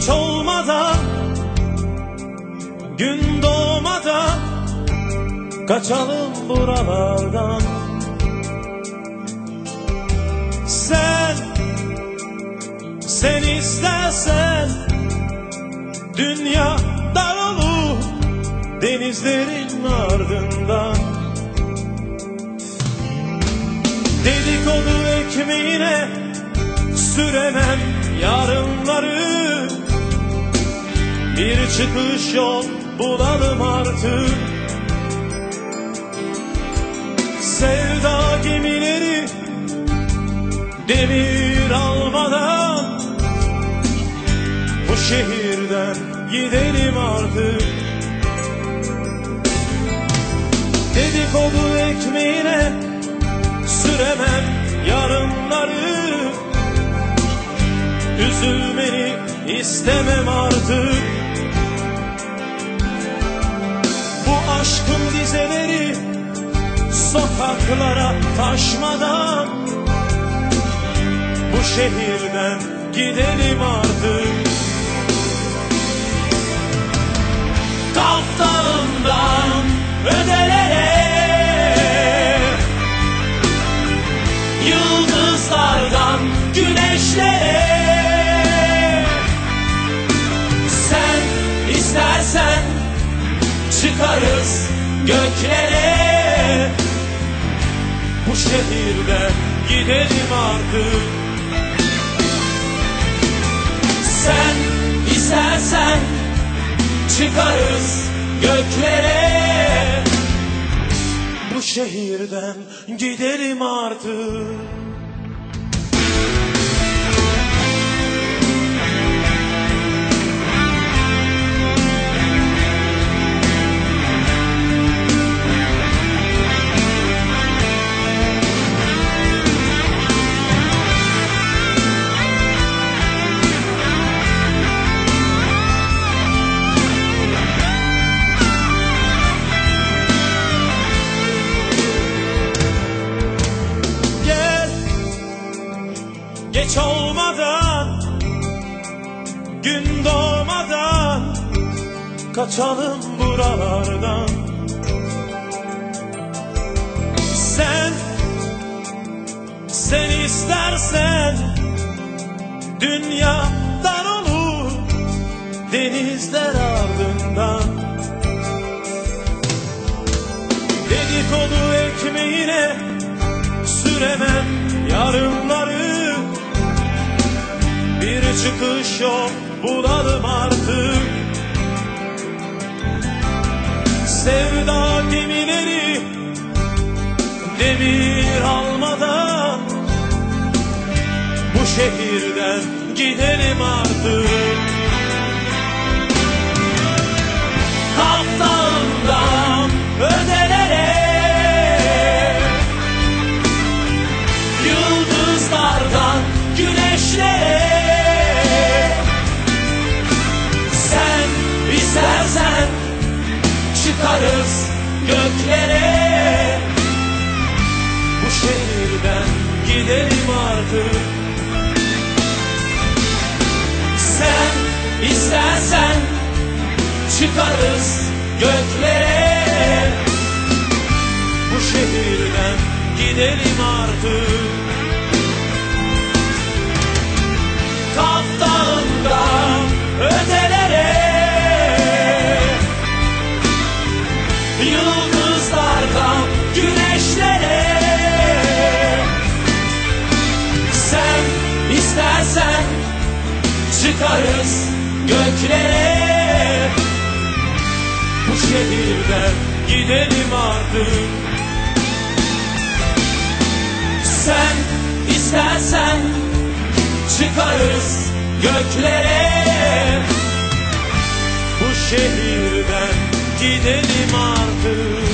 Geç olmadan, gün doğmadan kaçalım buralardan. Sen istersen dünya dar olur denizlerin ardından. Dedikodu ekmeğine süremem yarınları, bir çıkış yol bulalım artık. Sevda gemileri demir almadan bu şehirden gidelim artık. Dedikodu ekmeğine süremem yarınları, üzülmeni istemem artık. Bu aşkın dizeleri sokaklara taşmadan bu şehirden gidelim artık. Kaftanından ödelere, yıldızlardan güneşlere, sen istersen çıkarız göklere, bu şehirden gidelim artık. Sen istersen çıkarız göklere, bu şehirden gidelim artık. Geç olmadan, gün doğmadan kaçalım buralardan. Sen istersen dünya dar olur denizler ardından. Dedikodu ekmeğine süremem yarınları, bir çıkış yol bulalım artık. Sevda gemileri demir almadan bu şehirden gidelim artık. Kaftandan ödelere, yıldızlardan güneşlere, sen istersen çıkarız göklere, bu şehirden gidelim artık. Sen istersen çıkarız göklere, bu şehirden gidelim artık. Kaftandan ötelere, yıldızlardan güneşlere, sen istersen çıkarız göklere, bu şehirden gidelim artık. Sen istersen çıkarız göklere, bu şehirden gidelim artık.